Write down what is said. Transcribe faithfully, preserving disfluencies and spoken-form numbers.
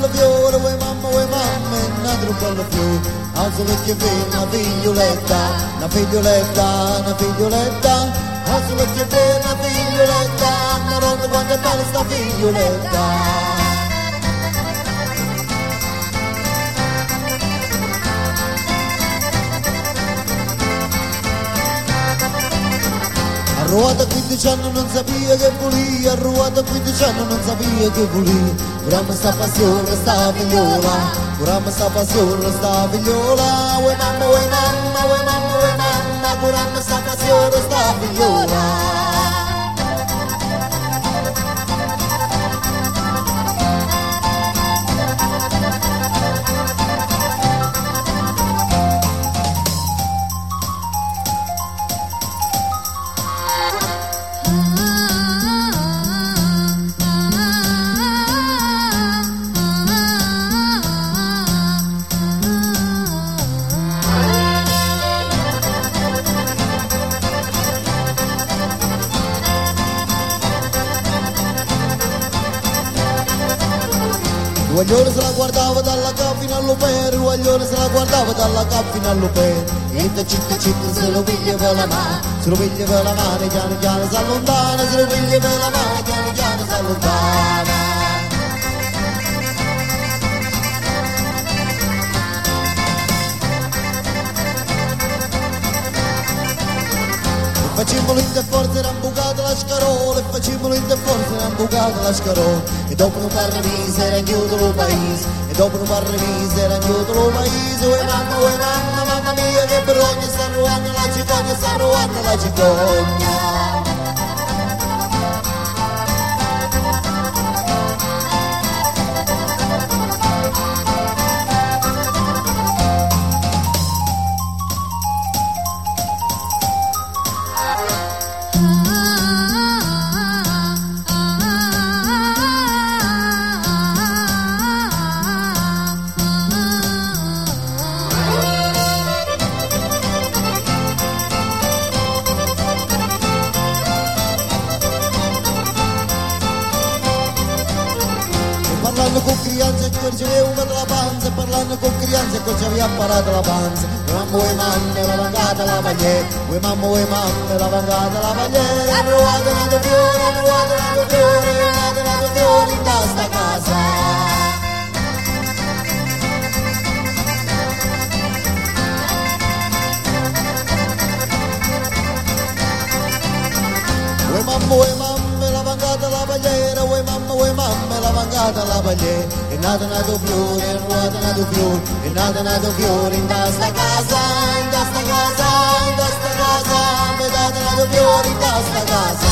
bello fiore, uè mamma, uè mamma, è nato un bello fiore. Alzo l'occhio per una figlioletta, una figlioletta, una figlioletta. Alzo l'occhio per una figlioletta, ma non quanto è bella sta figlioletta. Arruata a quindici anni non sapeva che volia, arruata a quindici anni non sapeva che volia. Curamma sta passione, sta figliola, curamma sta passione, sta figliola. Uè mamma, uè mamma, uè mamma, uè mamma, curamma sta passione, sta figliola. Guaglione se la guardava dalla capo fino all'opera, Guaglione se la guardava dalla capo fino all'opera. E da città città se lo piglia per la mano, se lo piglia per la mano, piano piano si allontana, se lo piglia per la mano, piano piano si allontana. Facciamolo in te forza era imbucata la scarola, e facciamolo in te forza era imbucata la scarola. E dopo non parla misera, chiudo lo paese, e dopo non parla misera, chiudo lo paese. Uè mamma, uè mamma, mamma mia che vergogna, sta ruando la cicogna, sta ruando la cicogna. Parlando con crianze che c'aveva una della panza, parlando con crianze che ci aveva apparato la panza. Uè mamma, uè mamma, la vangata la pagliera, uè mamma, uè mamma, la vangata la pagliera. Arruata nato fiore, arruata nato fiore, nato nato fiore in questa casa. Uè mamma, uè mamma, la vangata la pagliera, uè mamma, uè mamma, la vangata la pagliera. È nato nato fiore, è nato nato fiore, è nato nato fiore in questa casa, in questa casa, in questa casa, è nato nato fiore in questa casa.